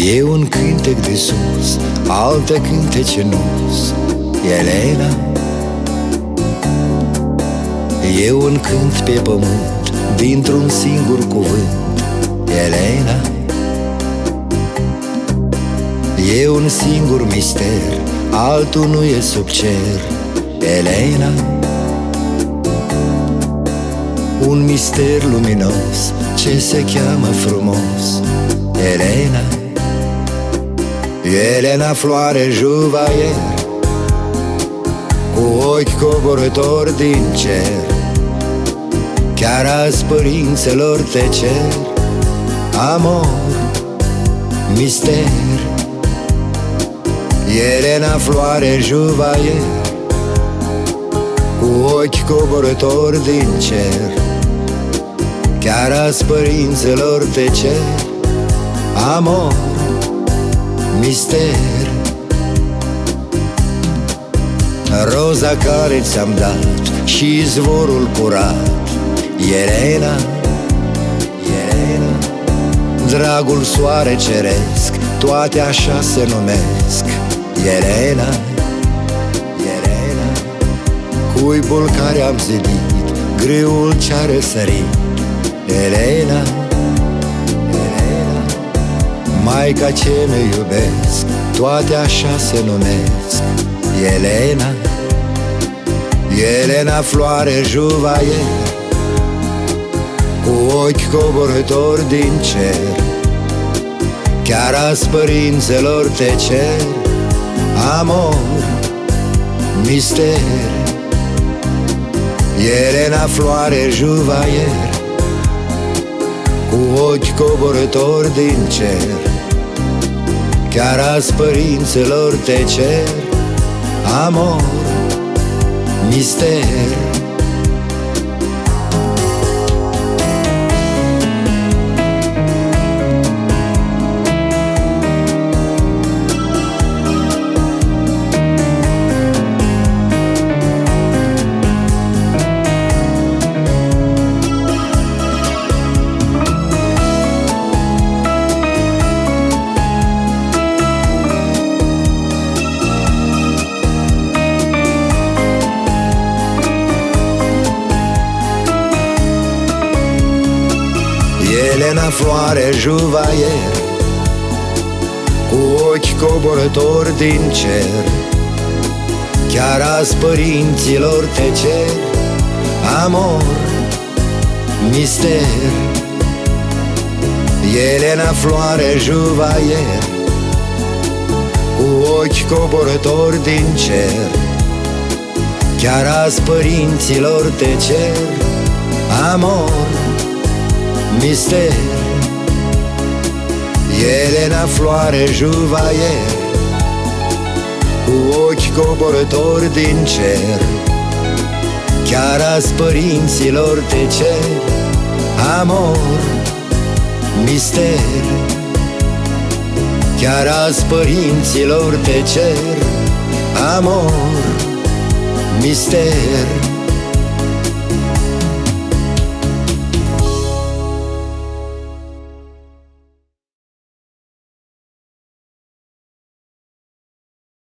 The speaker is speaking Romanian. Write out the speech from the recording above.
E un cântec de sus, alte cântece nu-s, Elena. E un cânt pe pământ, dintr-un singur cuvânt, Elena. E un singur mister, altul nu e sub cer, Elena. Un mister luminos, ce se cheamă frumos, Elena. Elena, floare juvaier, cu ochi coborători din cer. Chiar azi părinților te cer amor, mister. Elena, floare juvaier, cu ochi coborători din cer. Chiar azi părinților te cer amor, mister. Roza care ți-am dat și izvorul curat, Elena. Elena, dragul soare ceresc, toate așa se numesc, Elena. Elena, cuibul care am zidit, grâul ce-a răsărit, Elena. Elena, maica ce me iubesc, toate așa se numesc, Elena. Elena, floare juvaier, cu ochi coborători din cer. Chiar azi părinților te cer amor, mister. Elena, floare juvaier, cu ochi coborători din cer. Chiar azi părinților te cer amor, mister. Elena, floare juvaier, cu ochi coborători din cer. Chiar azi părinților te cer amor, mister. Elena, floare juvaier, cu ochi coborători din cer. Chiar azi părinților te cer amor, mister. Elena, floare juvaier, cu ochi coborători din cer. Chiar azi părinților te cer amor, mister. Chiar azi părinților te cer amor, mister.